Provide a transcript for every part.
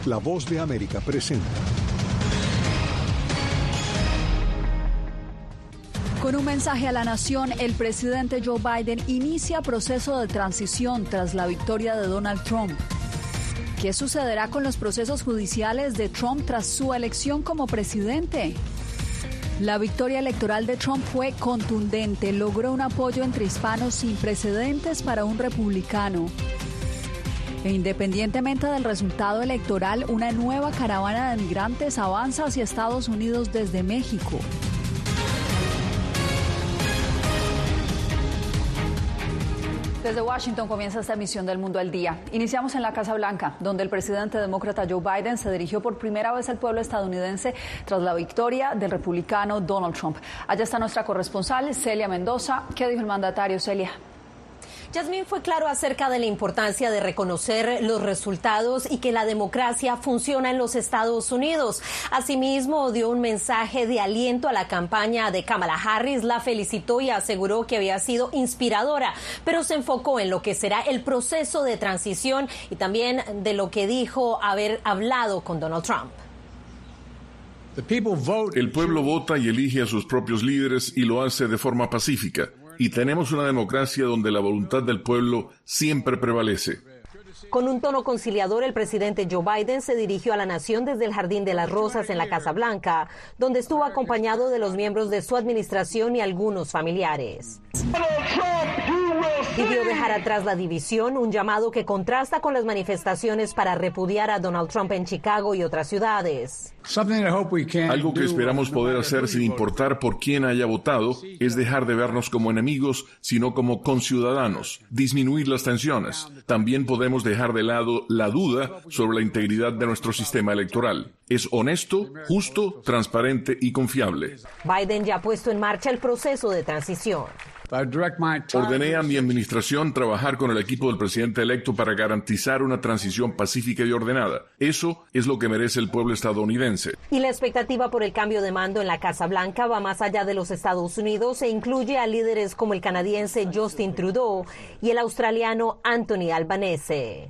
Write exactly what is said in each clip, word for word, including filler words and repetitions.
La Voz de América presenta. Con un mensaje a la nación, el presidente Joe Biden inicia proceso de transición tras la victoria de Donald Trump. ¿Qué sucederá con los procesos judiciales de Trump tras su elección como presidente? La victoria electoral de Trump fue contundente, logró un apoyo entre hispanos sin precedentes para un republicano. E independientemente del resultado electoral, una nueva caravana de migrantes avanza hacia Estados Unidos desde México. Desde Washington comienza esta emisión del Mundo al Día. Iniciamos en la Casa Blanca, donde el presidente demócrata Joe Biden se dirigió por primera vez al pueblo estadounidense tras la victoria del republicano Donald Trump. Allá está nuestra corresponsal, Celia Mendoza. ¿Qué dijo el mandatario, Celia? Yasmín, fue claro acerca de la importancia de reconocer los resultados y que la democracia funciona en los Estados Unidos. Asimismo, dio un mensaje de aliento a la campaña de Kamala Harris, la felicitó y aseguró que había sido inspiradora, pero se enfocó en lo que será el proceso de transición y también de lo que dijo haber hablado con Donald Trump. El pueblo vota y elige a sus propios líderes y lo hace de forma pacífica. Y tenemos una democracia donde la voluntad del pueblo siempre prevalece. Con un tono conciliador, el presidente Joe Biden se dirigió a la nación desde el Jardín de las Rosas en la Casa Blanca, donde estuvo acompañado de los miembros de su administración y algunos familiares. Pidió dejar atrás la división, un llamado que contrasta con las manifestaciones para repudiar a Donald Trump en Chicago y otras ciudades. Algo que esperamos poder hacer sin importar por quién haya votado es dejar de vernos como enemigos, sino como conciudadanos, disminuir las tensiones. También podemos dejar de lado la duda sobre la integridad de nuestro sistema electoral. Es honesto, justo, transparente y confiable. Biden ya ha puesto en marcha el proceso de transición. Ordené a mi administración trabajar con el equipo del presidente electo para garantizar una transición pacífica y ordenada. Eso es lo que merece el pueblo estadounidense. Y la expectativa por el cambio de mando en la Casa Blanca va más allá de los Estados Unidos e incluye a líderes como el canadiense Justin Trudeau y el australiano Anthony Albanese.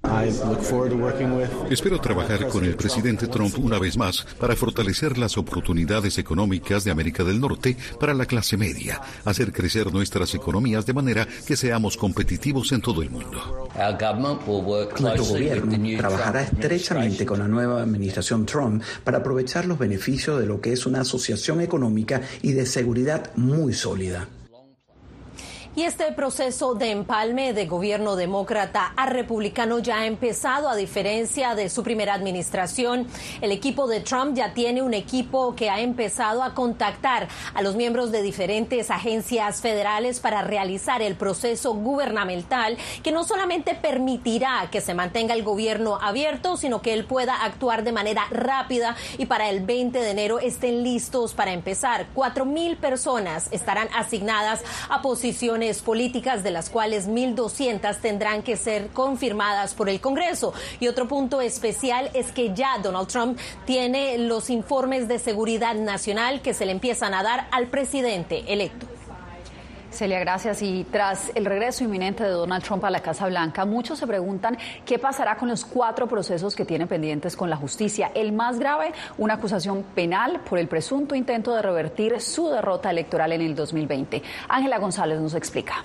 Espero trabajar con el presidente Trump una vez más para fortalecer las oportunidades económicas de América del Norte para la clase media, hacer crecer nuestras economías de manera que seamos competitivos en todo el mundo. Nuestro gobierno trabajará estrechamente con la nueva administración Trump para aprovechar los beneficios de lo que es una asociación económica y de seguridad muy sólida. Y este proceso de empalme de gobierno demócrata a republicano ya ha empezado, a diferencia de su primera administración. El equipo de Trump ya tiene un equipo que ha empezado a contactar a los miembros de diferentes agencias federales para realizar el proceso gubernamental que no solamente permitirá que se mantenga el gobierno abierto, sino que él pueda actuar de manera rápida y para el veinte de enero estén listos para empezar. Cuatro mil personas estarán asignadas a posiciones políticas, de las cuales mil doscientas tendrán que ser confirmadas por el Congreso. Y otro punto especial es que ya Donald Trump tiene los informes de seguridad nacional que se le empiezan a dar al presidente electo. Celia, gracias. Y tras el regreso inminente de Donald Trump a la Casa Blanca, muchos se preguntan qué pasará con los cuatro procesos que tiene pendientes con la justicia. El más grave, una acusación penal por el presunto intento de revertir su derrota electoral en el dos mil veinte. Ángela González nos explica.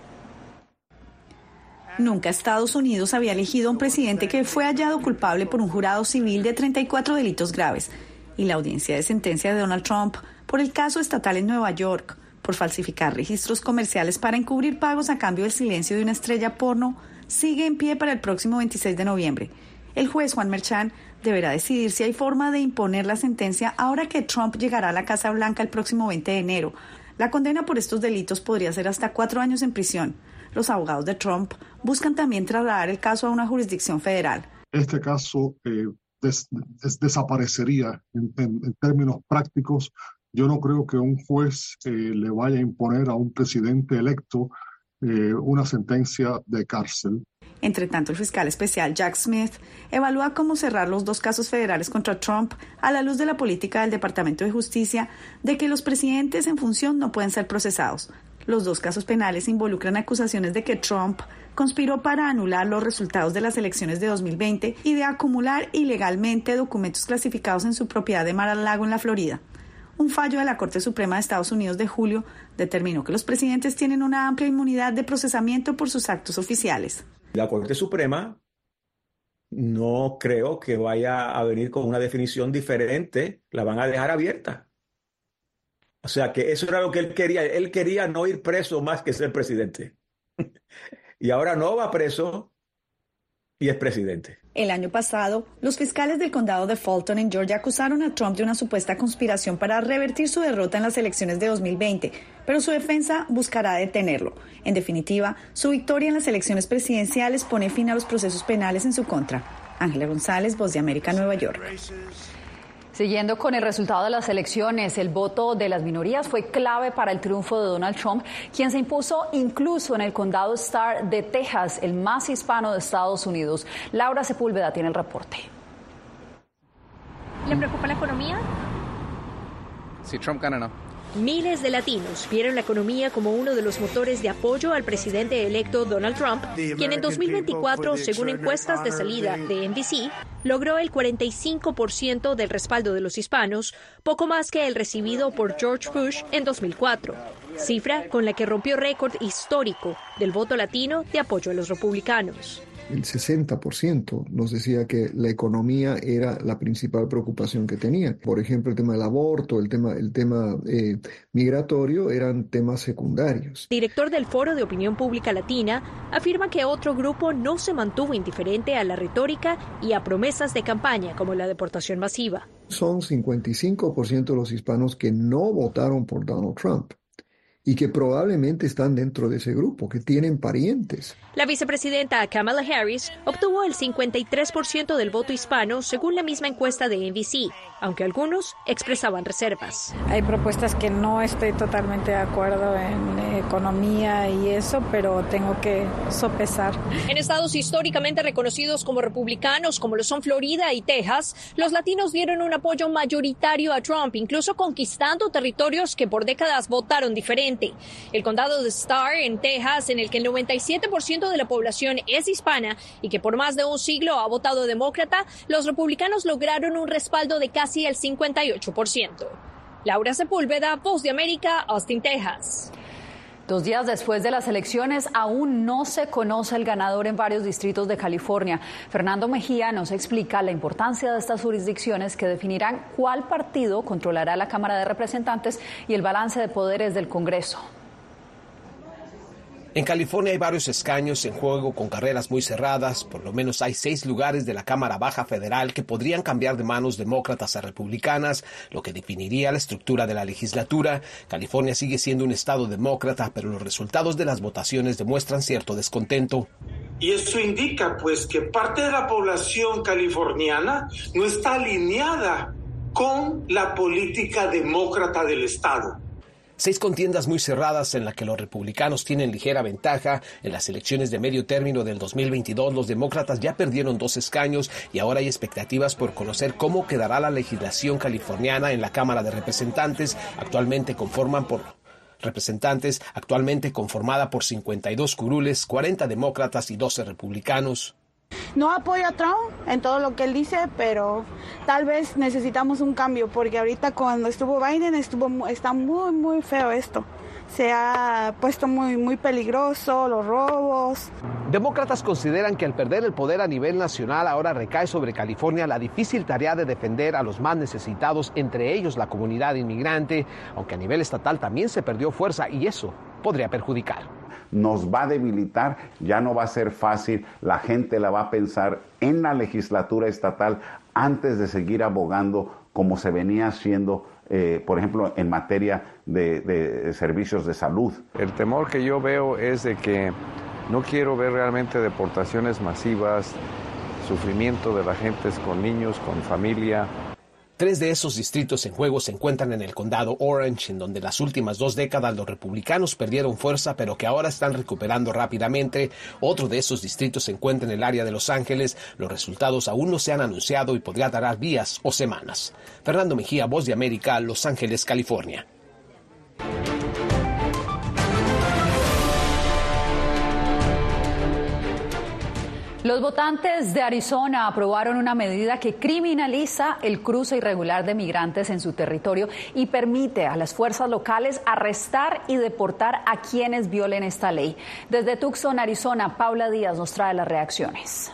Nunca Estados Unidos había elegido a un presidente que fue hallado culpable por un jurado civil de treinta y cuatro delitos graves. Y la audiencia de sentencia de Donald Trump por el caso estatal en Nueva York, por falsificar registros comerciales para encubrir pagos a cambio del silencio de una estrella porno, sigue en pie para el próximo veintiséis de noviembre. El juez Juan Merchan deberá decidir si hay forma de imponer la sentencia ahora que Trump llegará a la Casa Blanca el próximo veinte de enero. La condena por estos delitos podría ser hasta cuatro años en prisión. Los abogados de Trump buscan también trasladar el caso a una jurisdicción federal. Este caso eh, des, des, desaparecería en, en, en términos prácticos. Yo no creo que un juez eh, le vaya a imponer a un presidente electo eh, una sentencia de cárcel. Entre tanto, el fiscal especial Jack Smith evalúa cómo cerrar los dos casos federales contra Trump a la luz de la política del Departamento de Justicia de que los presidentes en función no pueden ser procesados. Los dos casos penales involucran acusaciones de que Trump conspiró para anular los resultados de las elecciones de dos mil veinte y de acumular ilegalmente documentos clasificados en su propiedad de Mar-a-Lago en la Florida. Un fallo de la Corte Suprema de Estados Unidos de julio determinó que los presidentes tienen una amplia inmunidad de procesamiento por sus actos oficiales. La Corte Suprema no creo que vaya a venir con una definición diferente, la van a dejar abierta. O sea que eso era lo que él quería. Él quería no ir preso más que ser presidente. Y ahora no va preso y es presidente. El año pasado, los fiscales del condado de Fulton en Georgia acusaron a Trump de una supuesta conspiración para revertir su derrota en las elecciones de dos mil veinte, pero su defensa buscará detenerlo. En definitiva, su victoria en las elecciones presidenciales pone fin a los procesos penales en su contra. Ángela González, Voz de América, Nueva York. Siguiendo con el resultado de las elecciones, el voto de las minorías fue clave para el triunfo de Donald Trump, quien se impuso incluso en el condado Starr de Texas, el más hispano de Estados Unidos. Laura Sepúlveda tiene el reporte. ¿Le preocupa la economía? Si Trump gana, no. Miles de latinos vieron la economía como uno de los motores de apoyo al presidente electo Donald Trump, quien en dos mil veinticuatro, según encuestas de salida de N B C, logró el cuarenta y cinco por ciento del respaldo de los hispanos, poco más que el recibido por George Bush en dos mil cuatro, cifra con la que rompió récord histórico del voto latino de apoyo a los republicanos. El sesenta por ciento nos decía que la economía era la principal preocupación que tenían. Por ejemplo, el tema del aborto, el tema, el tema eh, migratorio eran temas secundarios. Director del Foro de Opinión Pública Latina afirma que otro grupo no se mantuvo indiferente a la retórica y a promesas de campaña como la deportación masiva. Son cincuenta y cinco por ciento de los hispanos que no votaron por Donald Trump y que probablemente están dentro de ese grupo, que tienen parientes. La vicepresidenta Kamala Harris obtuvo el cincuenta y tres por ciento del voto hispano, según la misma encuesta de N B C, aunque algunos expresaban reservas. Hay propuestas que no estoy totalmente de acuerdo en economía y eso, pero tengo que sopesar. En estados históricamente reconocidos como republicanos, como lo son Florida y Texas, los latinos dieron un apoyo mayoritario a Trump, incluso conquistando territorios que por décadas votaron diferente. El condado de Starr, en Texas, en el que el noventa y siete por ciento de la población es hispana y que por más de un siglo ha votado demócrata, los republicanos lograron un respaldo de casi el cincuenta y ocho por ciento. Laura Sepúlveda, Voz de América, Austin, Texas. Dos días después de las elecciones, aún no se conoce el ganador en varios distritos de California. Fernando Mejía nos explica la importancia de estas jurisdicciones que definirán cuál partido controlará la Cámara de Representantes y el balance de poderes del Congreso. En California hay varios escaños en juego con carreras muy cerradas. Por lo menos hay seis lugares de la Cámara Baja Federal que podrían cambiar de manos demócratas a republicanas, lo que definiría la estructura de la legislatura. California sigue siendo un estado demócrata, pero los resultados de las votaciones demuestran cierto descontento. Y eso indica, pues, que parte de la población californiana no está alineada con la política demócrata del estado. Seis contiendas muy cerradas en las que los republicanos tienen ligera ventaja. En las elecciones de medio término del dos mil veintidós, los demócratas ya perdieron dos escaños y ahora hay expectativas por conocer cómo quedará la legislación californiana en la Cámara de Representantes. Actualmente conforman por representantes, actualmente conformada por cincuenta y dos curules, cuarenta demócratas y doce republicanos. No apoyo a Trump en todo lo que él dice, pero tal vez necesitamos un cambio, porque ahorita cuando estuvo Biden estuvo está muy, muy feo esto. Se ha puesto muy, muy peligroso, los robos. Demócratas consideran que al perder el poder a nivel nacional ahora recae sobre California la difícil tarea de defender a los más necesitados, entre ellos la comunidad inmigrante, aunque a nivel estatal también se perdió fuerza y eso podría perjudicar. Nos va a debilitar, ya no va a ser fácil, la gente la va a pensar en la legislatura estatal antes de seguir abogando como se venía haciendo, eh, por ejemplo, en materia de, de servicios de salud. El temor que yo veo es de que no quiero ver realmente deportaciones masivas, sufrimiento de la gente con niños, con familia. Tres de esos distritos en juego se encuentran en el condado Orange, en donde las últimas dos décadas los republicanos perdieron fuerza, pero que ahora están recuperando rápidamente. Otro de esos distritos se encuentra en el área de Los Ángeles. Los resultados aún no se han anunciado y podría tardar días o semanas. Fernando Mejía, Voz de América, Los Ángeles, California. Los votantes de Arizona aprobaron una medida que criminaliza el cruce irregular de migrantes en su territorio y permite a las fuerzas locales arrestar y deportar a quienes violen esta ley. Desde Tucson, Arizona, Paula Díaz nos trae las reacciones.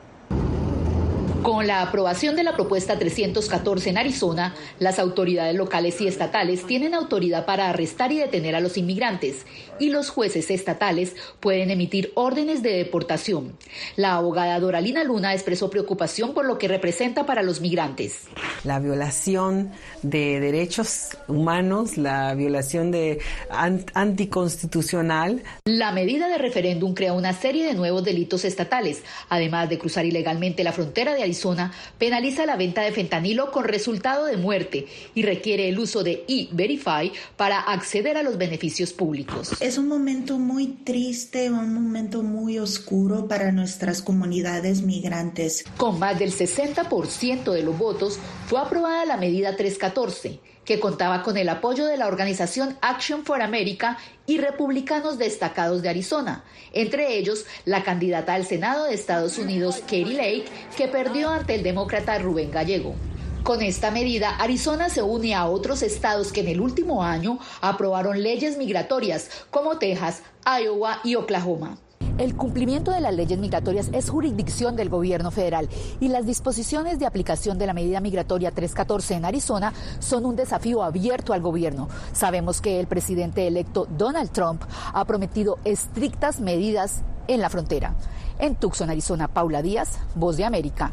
Con la aprobación de la propuesta trescientos catorce en Arizona, las autoridades locales y estatales tienen autoridad para arrestar y detener a los inmigrantes, y los jueces estatales pueden emitir órdenes de deportación. La abogada Doralina Luna expresó preocupación por lo que representa para los migrantes. La violación de derechos humanos, la violación de anticonstitucional. La medida de referéndum crea una serie de nuevos delitos estatales, además de cruzar ilegalmente la frontera de Arizona. Arizona penaliza la venta de fentanilo con resultado de muerte y requiere el uso de E-Verify para acceder a los beneficios públicos. Es un momento muy triste, un momento muy oscuro para nuestras comunidades migrantes. Con más del sesenta por ciento de los votos, fue aprobada la medida trescientos catorce, que contaba con el apoyo de la organización Action for America y republicanos destacados de Arizona, entre ellos la candidata al Senado de Estados Unidos, Katie Lake, que perdió ante el demócrata Rubén Gallego. Con esta medida, Arizona se une a otros estados que en el último año aprobaron leyes migratorias, como Texas, Iowa y Oklahoma. El cumplimiento de las leyes migratorias es jurisdicción del gobierno federal y las disposiciones de aplicación de la medida migratoria trescientos catorce en Arizona son un desafío abierto al gobierno. Sabemos que el presidente electo Donald Trump ha prometido estrictas medidas en la frontera. En Tucson, Arizona, Paula Díaz, Voz de América.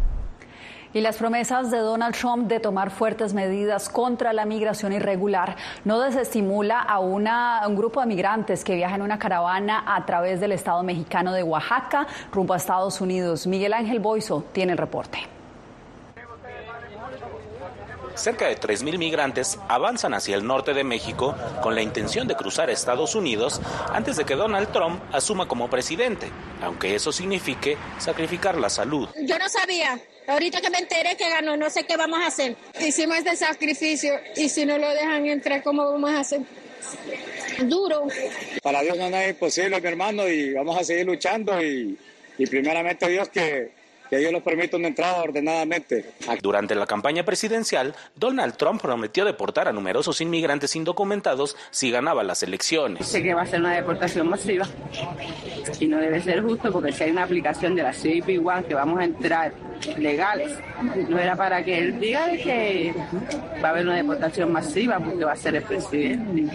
Y las promesas de Donald Trump de tomar fuertes medidas contra la migración irregular no desestimula a, una, a un grupo de migrantes que viaja en una caravana a través del estado mexicano de Oaxaca rumbo a Estados Unidos. Miguel Ángel Boiso tiene el reporte. Cerca de tres mil migrantes avanzan hacia el norte de México con la intención de cruzar a Estados Unidos antes de que Donald Trump asuma como presidente, aunque eso signifique sacrificar la salud. Yo no sabía. Ahorita que me enteré que ganó, no sé qué vamos a hacer. Hicimos este sacrificio y si no lo dejan entrar, ¿cómo vamos a hacer? Duro. Para Dios no es imposible, mi hermano, y vamos a seguir luchando y, y primeramente Dios que... que Dios nos permita una entrada ordenadamente. Durante la campaña presidencial, Donald Trump prometió deportar a numerosos inmigrantes indocumentados si ganaba las elecciones. Sé que va a ser una deportación masiva y no debe ser justo porque si hay una aplicación de la C B P uno que vamos a entrar legales, no era para que él diga de que va a haber una deportación masiva porque va a ser el presidente.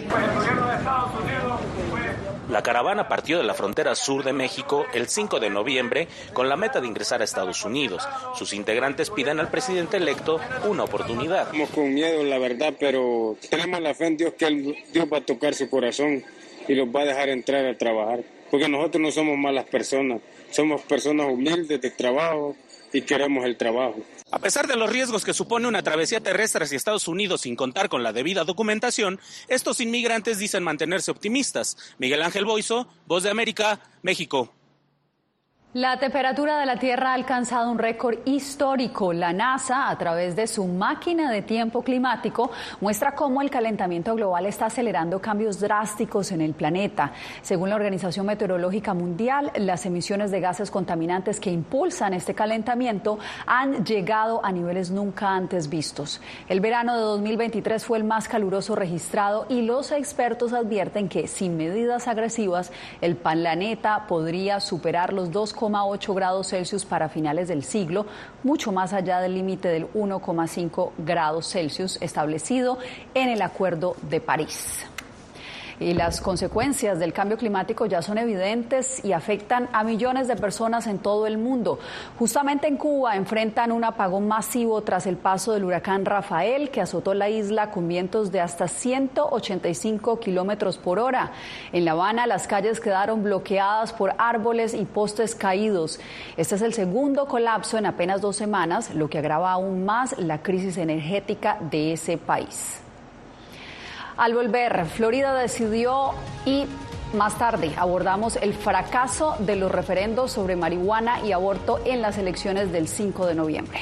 La caravana partió de la frontera sur de México el cinco de noviembre con la meta de ingresar a Estados Unidos. Sus integrantes piden al presidente electo una oportunidad. Estamos con miedo, la verdad, pero tenemos la fe en Dios que él, Dios va a tocar su corazón y los va a dejar entrar a trabajar. Porque nosotros no somos malas personas, somos personas humildes de trabajo y queremos el trabajo. A pesar de los riesgos que supone una travesía terrestre hacia Estados Unidos sin contar con la debida documentación, estos inmigrantes dicen mantenerse optimistas. Miguel Ángel Boiso, Voz de América, México. La temperatura de la Tierra ha alcanzado un récord histórico. La NASA, a través de su máquina de tiempo climático, muestra cómo el calentamiento global está acelerando cambios drásticos en el planeta. Según la Organización Meteorológica Mundial, las emisiones de gases contaminantes que impulsan este calentamiento han llegado a niveles nunca antes vistos. El verano de dos mil veintitrés fue el más caluroso registrado y los expertos advierten que sin medidas agresivas el planeta podría superar los dos coma ocho grados Celsius para finales del siglo, mucho más allá del límite del uno coma cinco grados Celsius establecido en el Acuerdo de París. Y las consecuencias del cambio climático ya son evidentes y afectan a millones de personas en todo el mundo. Justamente en Cuba enfrentan un apagón masivo tras el paso del huracán Rafael, que azotó la isla con vientos de hasta ciento ochenta y cinco kilómetros por hora. En La Habana, las calles quedaron bloqueadas por árboles y postes caídos. Este es el segundo colapso en apenas dos semanas, lo que agrava aún más la crisis energética de ese país. Al volver, Florida decidió y más tarde abordamos el fracaso de los referendos sobre marihuana y aborto en las elecciones del cinco de noviembre.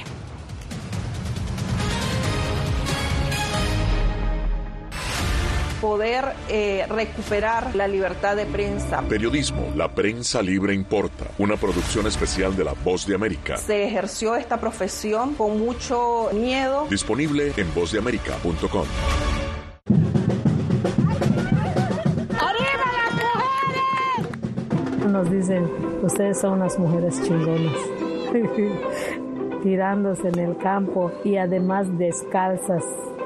poder eh, recuperar la libertad de prensa. Periodismo, la prensa libre importa. Una producción especial de La Voz de América. Se ejerció esta profesión con mucho miedo. Disponible en voz de américa punto com. Nos dicen, ustedes son unas mujeres chingonas, tirándose en el campo y además descalzas.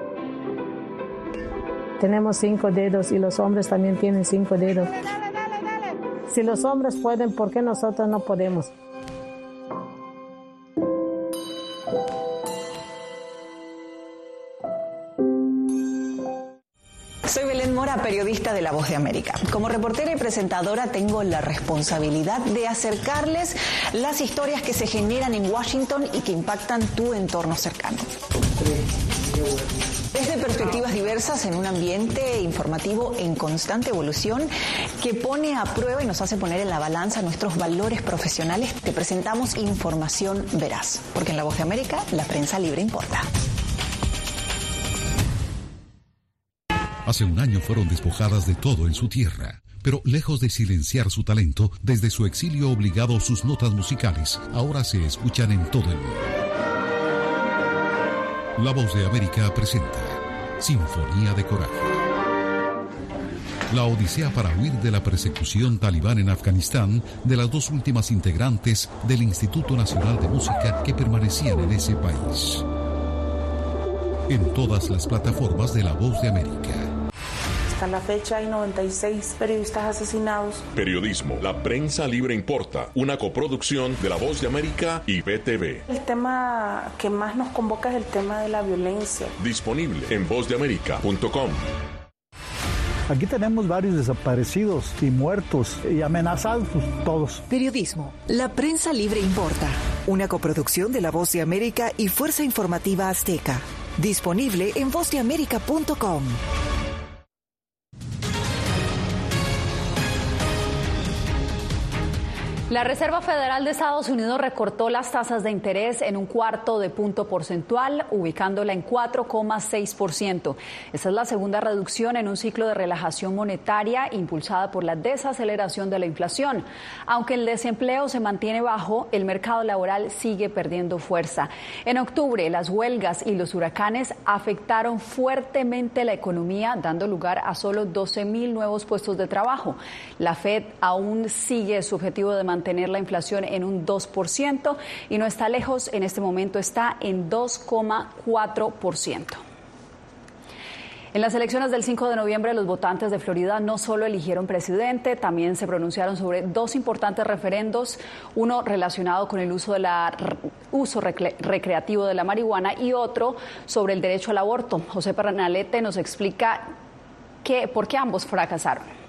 Tenemos cinco dedos y los hombres también tienen cinco dedos. Si los hombres pueden, ¿por qué nosotros no podemos? Soy Belén Mora, periodista de La Voz de América. Como reportera y presentadora tengo la responsabilidad de acercarles las historias que se generan en Washington y que impactan tu entorno cercano. Desde perspectivas diversas en un ambiente informativo en constante evolución que pone a prueba y nos hace poner en la balanza nuestros valores profesionales, te presentamos información veraz. Porque en La Voz de América, la prensa libre importa. Hace un año fueron despojadas de todo en su tierra, pero lejos de silenciar su talento, desde su exilio obligado sus notas musicales ahora se escuchan en todo el mundo. La Voz de América presenta Sinfonía de Coraje. La odisea para huir de la persecución talibán en Afganistán de las dos últimas integrantes del Instituto Nacional de Música que permanecían en ese país. En todas las plataformas de La Voz de América. Hasta la fecha hay noventa y seis periodistas asesinados. Periodismo, la prensa libre importa. Una coproducción de La Voz de América y B T V. El tema que más nos convoca es el tema de la violencia. Disponible en voz de américa punto com. Aquí tenemos varios desaparecidos y muertos y amenazados todos. Periodismo, la prensa libre importa. Una coproducción de La Voz de América y Fuerza Informativa Azteca. Disponible en voz de américa punto com. La Reserva Federal de Estados Unidos recortó las tasas de interés en un cuarto de punto porcentual, ubicándola en cuatro coma seis por ciento. Esta es la segunda reducción en un ciclo de relajación monetaria impulsada por la desaceleración de la inflación. Aunque el desempleo se mantiene bajo, el mercado laboral sigue perdiendo fuerza. En octubre, las huelgas y los huracanes afectaron fuertemente la economía, dando lugar a solo doce mil nuevos puestos de trabajo. La Fed aún sigue su objetivo de mantener mantener la inflación en un dos por ciento y no está lejos, en este momento está en dos coma cuatro por ciento. En las elecciones del cinco de noviembre, los votantes de Florida no solo eligieron presidente, también se pronunciaron sobre dos importantes referendos, uno relacionado con el uso, de la, uso recre, recreativo de la marihuana y otro sobre el derecho al aborto. José Pernalete nos explica que, por qué ambos fracasaron.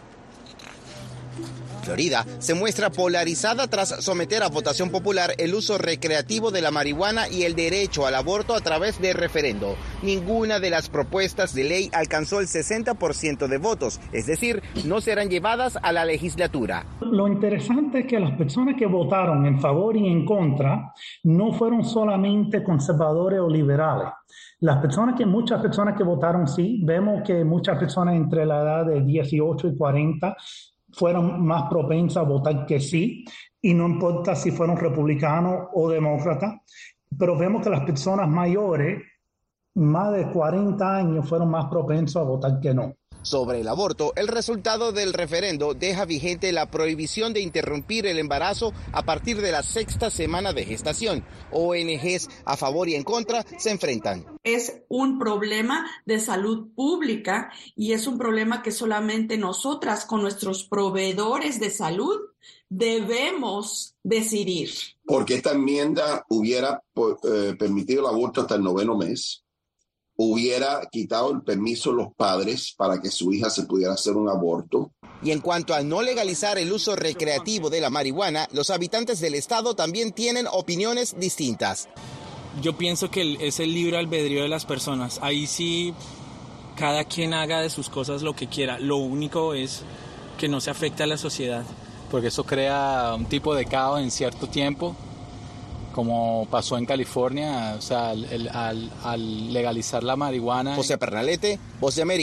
Florida se muestra polarizada tras someter a votación popular el uso recreativo de la marihuana y el derecho al aborto a través de referendo. Ninguna de las propuestas de ley alcanzó el sesenta por ciento de votos, es decir, no serán llevadas a la legislatura. Lo interesante es que las personas que votaron en favor y en contra no fueron solamente conservadores o liberales. Las personas que, muchas personas que votaron sí, vemos que muchas personas entre la edad de dieciocho y cuarenta fueron más propensas a votar que sí, y no importa si fueron republicanos o demócratas, pero vemos que las personas mayores, más de cuarenta años, fueron más propensos a votar que no. Sobre el aborto, el resultado del referendo deja vigente la prohibición de interrumpir el embarazo a partir de la sexta semana de gestación. O N Ges a favor y en contra se enfrentan. Es un problema de salud pública y es un problema que solamente nosotras con nuestros proveedores de salud debemos decidir. Porque esta enmienda hubiera eh, permitido el aborto hasta el noveno mes. Hubiera quitado el permiso a los padres para que su hija se pudiera hacer un aborto. Y en cuanto a no legalizar el uso recreativo de la marihuana, los habitantes del estado también tienen opiniones distintas. Yo pienso que es el libre albedrío de las personas. Ahí sí, cada quien haga de sus cosas lo que quiera. Lo único es que no se afecte a la sociedad. Porque eso crea un tipo de caos en cierto tiempo, como pasó en California, o sea, al, al, al legalizar la marihuana. José Pernalete, Voz de América,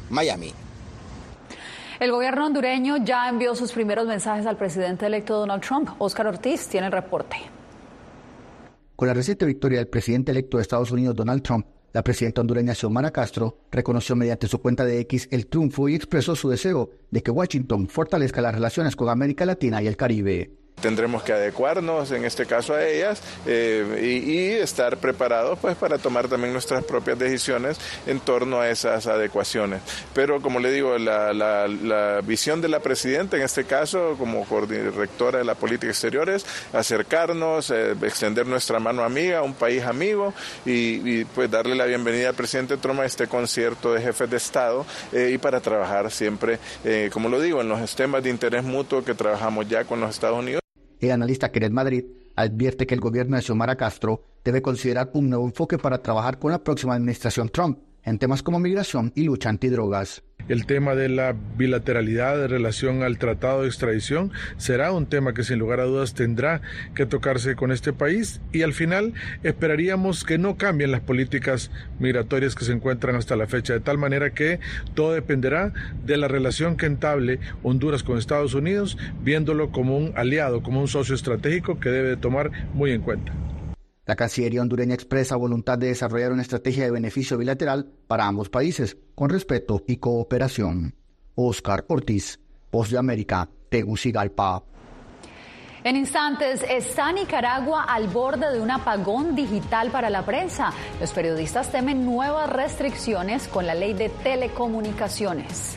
Miami. El gobierno hondureño ya envió sus primeros mensajes al presidente electo Donald Trump. Oscar Ortiz tiene el reporte. Con la reciente victoria del presidente electo de Estados Unidos, Donald Trump, la presidenta hondureña Xiomara Castro reconoció mediante su cuenta de X el triunfo y expresó su deseo de que Washington fortalezca las relaciones con América Latina y el Caribe. Tendremos que adecuarnos, en este caso, a ellas eh, y, y estar preparados pues, para tomar también nuestras propias decisiones en torno a esas adecuaciones. Pero, como le digo, la, la, la visión de la presidenta, en este caso, como directora de la política exterior, es acercarnos, eh, extender nuestra mano amiga a un país amigo y, y pues darle la bienvenida al presidente Trump a este concierto de jefes de Estado eh, y para trabajar siempre, eh, como lo digo, en los temas de interés mutuo que trabajamos ya con los Estados Unidos. El analista Kenneth Madrid advierte que el gobierno de Xiomara Castro debe considerar un nuevo enfoque para trabajar con la próxima administración Trump en temas como migración y lucha antidrogas. El tema de la bilateralidad de relación al tratado de extradición será un tema que sin lugar a dudas tendrá que tocarse con este país y al final esperaríamos que no cambien las políticas migratorias que se encuentran hasta la fecha, de tal manera que todo dependerá de la relación que entable Honduras con Estados Unidos, viéndolo como un aliado, como un socio estratégico que debe tomar muy en cuenta. La Cancillería hondureña expresa voluntad de desarrollar una estrategia de beneficio bilateral para ambos países, con respeto y cooperación. Oscar Ortiz, Voz de América, Tegucigalpa. En instantes, ¿está Nicaragua al borde de un apagón digital para la prensa? Los periodistas temen nuevas restricciones con la ley de telecomunicaciones.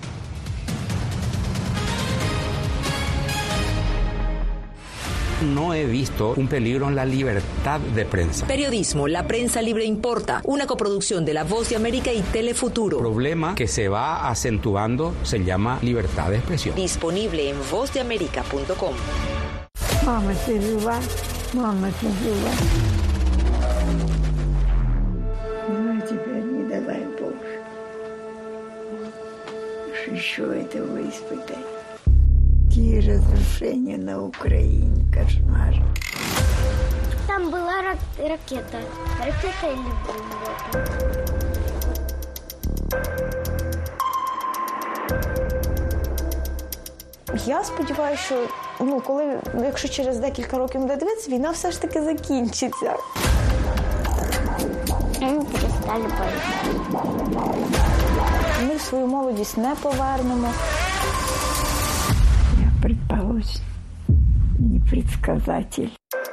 No he visto un peligro en la libertad de prensa. Periodismo, la prensa libre importa. Una coproducción de La Voz de América y Telefuturo. El problema que se va acentuando se llama libertad de expresión. Disponible en voz de américa punto com. Mama, te ayuda. Mama, te ayuda. Ну, теперь не давай Боже. Еще этого испытать. Какие разрушения на Украине, кошмар. Там была рак- ракета. Ракета или бомба? Я сподіваюся, що ну, коли, якщо через декілька років буде дивитися, війна все ж таки закінчиться. Ми перестали боятися. Ми свою молодість не повернемо. Предположим, не предсказатель.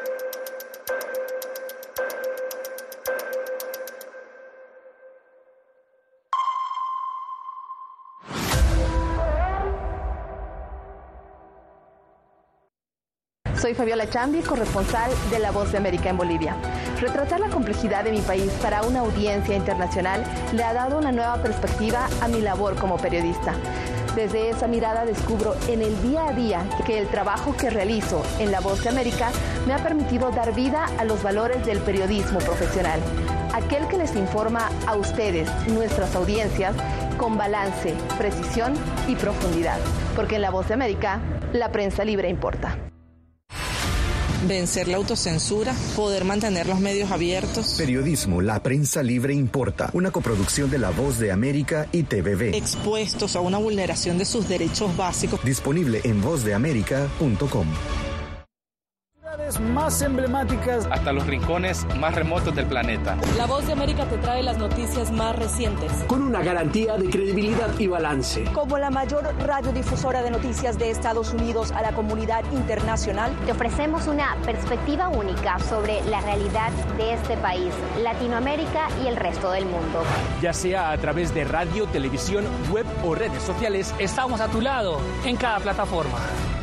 Soy Fabiola Chambi, corresponsal de La Voz de América en Bolivia. Retratar la complejidad de mi país para una audiencia internacional le ha dado una nueva perspectiva a mi labor como periodista. Desde esa mirada descubro en el día a día que el trabajo que realizo en La Voz de América me ha permitido dar vida a los valores del periodismo profesional. Aquel que les informa a ustedes, nuestras audiencias, con balance, precisión y profundidad. Porque en La Voz de América, la prensa libre importa. Vencer la autocensura, poder mantener los medios abiertos. Periodismo, la prensa libre importa. Una coproducción de La Voz de América y T V B. Expuestos a una vulneración de sus derechos básicos. Disponible en voz de américa punto com. Más emblemáticas hasta los rincones más remotos del planeta. La Voz de América te trae las noticias más recientes con una garantía de credibilidad y balance. Como la mayor radiodifusora de noticias de Estados Unidos a la comunidad internacional, te ofrecemos una perspectiva única sobre la realidad de este país, Latinoamérica y el resto del mundo. Ya sea a través de radio, televisión, web o redes sociales, estamos a tu lado en cada plataforma.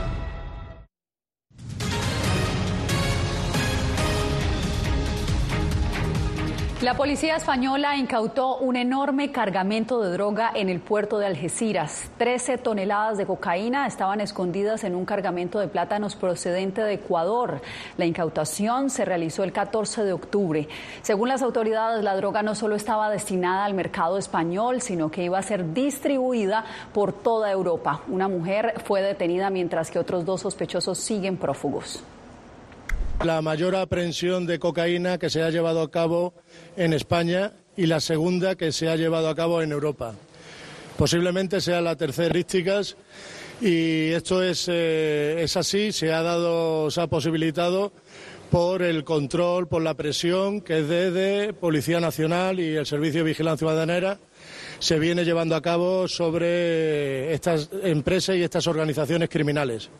La policía española incautó un enorme cargamento de droga en el puerto de Algeciras. trece toneladas de cocaína estaban escondidas en un cargamento de plátanos procedente de Ecuador. La incautación se realizó el catorce de octubre. Según las autoridades, la droga no solo estaba destinada al mercado español, sino que iba a ser distribuida por toda Europa. Una mujer fue detenida mientras que otros dos sospechosos siguen prófugos. La mayor aprehensión de cocaína que se ha llevado a cabo en España y la segunda que se ha llevado a cabo en Europa. posiblemente sea la tercera características, y esto es, eh, es así, se ha dado, se ha posibilitado por el control, por la presión que desde Policía Nacional y el Servicio de Vigilancia Aduanera se viene llevando a cabo sobre estas empresas y estas organizaciones criminales.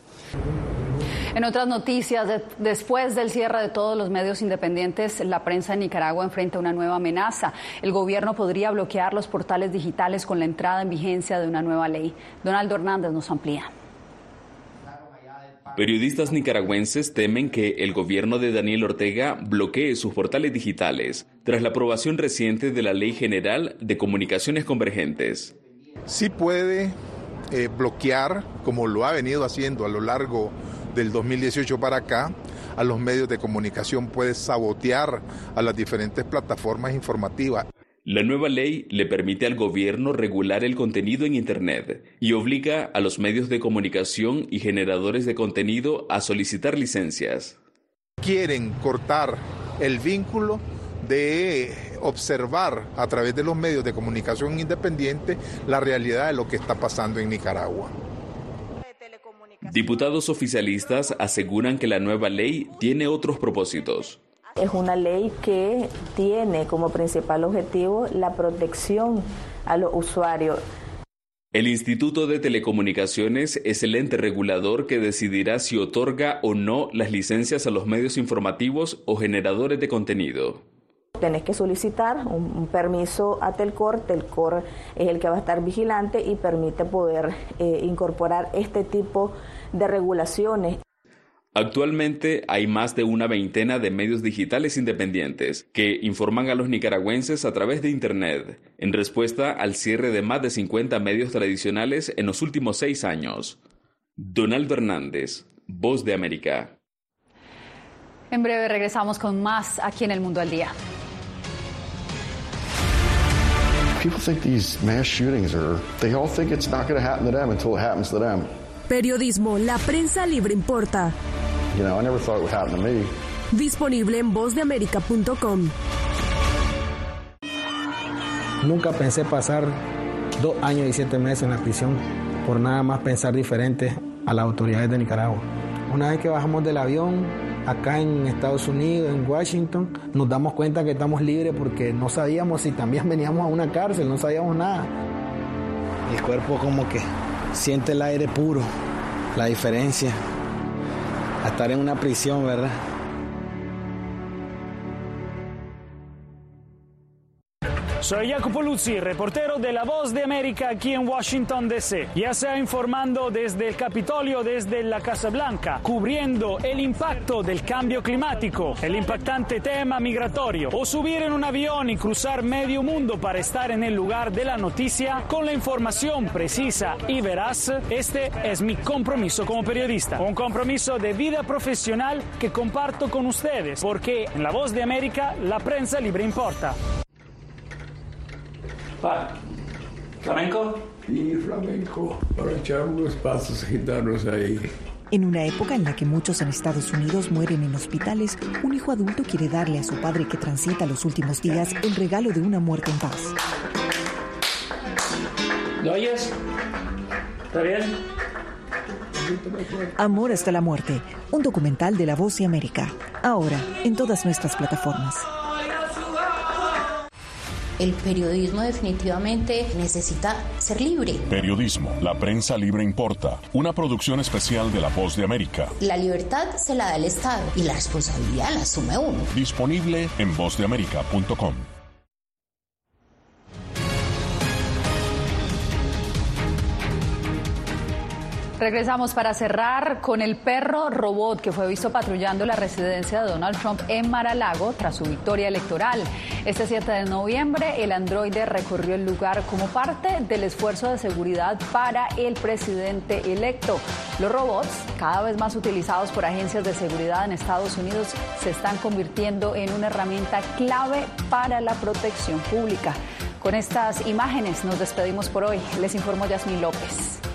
En otras noticias, de, después del cierre de todos los medios independientes, la prensa en Nicaragua enfrenta una nueva amenaza. El gobierno podría bloquear los portales digitales con la entrada en vigencia de una nueva ley. Donaldo Hernández nos amplía. Periodistas nicaragüenses temen que el gobierno de Daniel Ortega bloquee sus portales digitales tras la aprobación reciente de la Ley General de Comunicaciones Convergentes. Sí puede eh, bloquear, como lo ha venido haciendo a lo largo del dos mil dieciocho para acá, a los medios de comunicación, puede sabotear a las diferentes plataformas informativas. La nueva ley le permite al gobierno regular el contenido en Internet y obliga a los medios de comunicación y generadores de contenido a solicitar licencias. Quieren cortar el vínculo de observar a través de los medios de comunicación independientes la realidad de lo que está pasando en Nicaragua. Diputados oficialistas aseguran que la nueva ley tiene otros propósitos. Es una ley que tiene como principal objetivo la protección a los usuarios. El Instituto de Telecomunicaciones es el ente regulador que decidirá si otorga o no las licencias a los medios informativos o generadores de contenido. Tenés que solicitar un, un permiso a Telcor. Telcor es el que va a estar vigilante y permite poder eh, incorporar este tipo de regulaciones. Actualmente hay más de una veintena de medios digitales independientes que informan a los nicaragüenses a través de Internet, en respuesta al cierre de más de cincuenta medios tradicionales en los últimos seis años. Donaldo Hernández, Voz de América. En breve regresamos con más aquí en El Mundo al Día. People think these mass shootings are, they all think it's not going to happen to them until it happens to them. Periodismo, la prensa libre importa. You know, I never thought it would happen to me. Disponible en voz de américa punto com. Nunca pensé pasar dos años y siete meses en la prisión por nada más pensar diferente a las autoridades de Nicaragua. Una vez que bajamos del avión, acá en Estados Unidos, en Washington, nos damos cuenta que estamos libres porque no sabíamos si también veníamos a una cárcel, no sabíamos nada. El cuerpo como que siente el aire puro, la diferencia a estar en una prisión, ¿verdad? Soy Jacopo Luzzi, reportero de La Voz de América aquí en Washington, D C, ya sea informando desde el Capitolio, desde la Casa Blanca, cubriendo el impacto del cambio climático, el impactante tema migratorio, o subir en un avión y cruzar medio mundo para estar en el lugar de la noticia con la información precisa y veraz. Este es mi compromiso como periodista, un compromiso de vida profesional que comparto con ustedes, porque en La Voz de América la prensa libre importa. Pa, ¿flamenco? Sí, flamenco, para echar unos pasos gitanos ahí. En una época en la que muchos en Estados Unidos mueren en hospitales, un hijo adulto quiere darle a su padre que transita los últimos días el regalo de una muerte en paz. ¿Lo oyes? ¿Está bien? Amor hasta la muerte, un documental de La Voz de América, ahora en todas nuestras plataformas. El periodismo definitivamente necesita ser libre. Periodismo, la prensa libre importa. Una producción especial de La Voz de América. La libertad se la da el Estado y la responsabilidad la asume uno. Disponible en voz de américa punto com. Regresamos para cerrar con el perro robot que fue visto patrullando la residencia de Donald Trump en Mar-a-Lago tras su victoria electoral. Este siete de noviembre, el androide recorrió el lugar como parte del esfuerzo de seguridad para el presidente electo. Los robots, cada vez más utilizados por agencias de seguridad en Estados Unidos, se están convirtiendo en una herramienta clave para la protección pública. Con estas imágenes nos despedimos por hoy. Les informó Yasmín López.